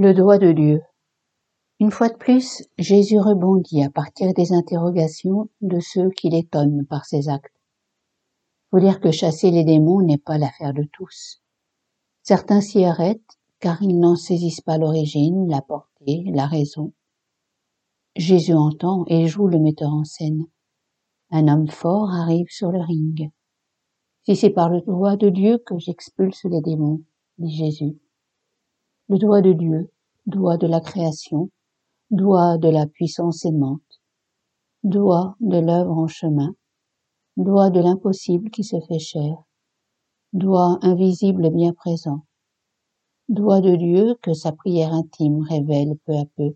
Le doigt de Dieu. Une fois de plus, Jésus rebondit à partir des interrogations de ceux qui l'étonnent par ses actes. Faut dire que chasser les démons n'est pas l'affaire de tous. Certains s'y arrêtent car ils n'en saisissent pas l'origine, la portée, la raison. Jésus entend et joue le metteur en scène. Un homme fort arrive sur le ring. Si c'est par le doigt de Dieu que j'expulse les démons, dit Jésus. Le doigt de Dieu, doigt de la création, doigt de la puissance aimante, doigt de l'œuvre en chemin, doigt de l'impossible qui se fait chair, doigt invisible bien présent, doigt de Dieu que sa prière intime révèle peu à peu.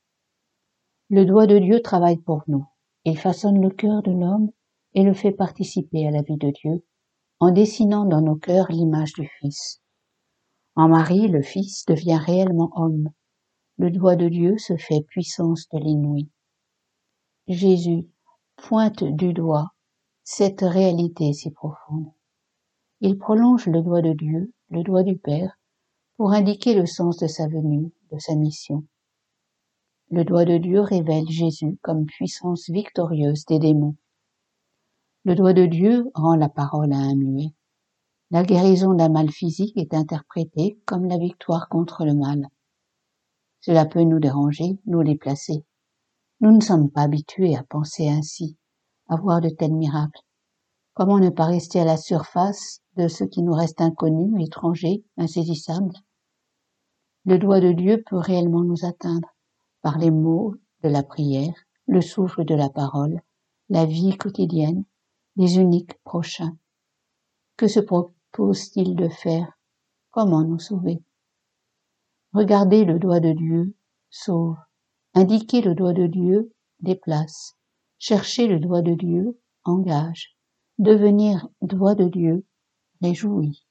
Le doigt de Dieu travaille pour nous. Il façonne le cœur de l'homme et le fait participer à la vie de Dieu, en dessinant dans nos cœurs l'image du Fils. En Marie, le Fils devient réellement homme. Le doigt de Dieu se fait puissance de l'inouï. Jésus pointe du doigt cette réalité si profonde. Il prolonge le doigt de Dieu, le doigt du Père, pour indiquer le sens de sa venue, de sa mission. Le doigt de Dieu révèle Jésus comme puissance victorieuse des démons. Le doigt de Dieu rend la parole à un muet. La guérison d'un mal physique est interprétée comme la victoire contre le mal. Cela peut nous déranger, nous déplacer. Nous ne sommes pas habitués à penser ainsi, à voir de tels miracles. Comment ne pas rester à la surface de ce qui nous reste inconnu, étranger, insaisissable? Le doigt de Dieu peut réellement nous atteindre par les mots de la prière, le souffle de la parole, la vie quotidienne, les uniques prochains. Que se propose-t-il de faire? Comment nous sauver? Regarder le doigt de Dieu sauve. Indiquer le doigt de Dieu déplace. Chercher le doigt de Dieu engage. Devenir doigt de Dieu réjouit.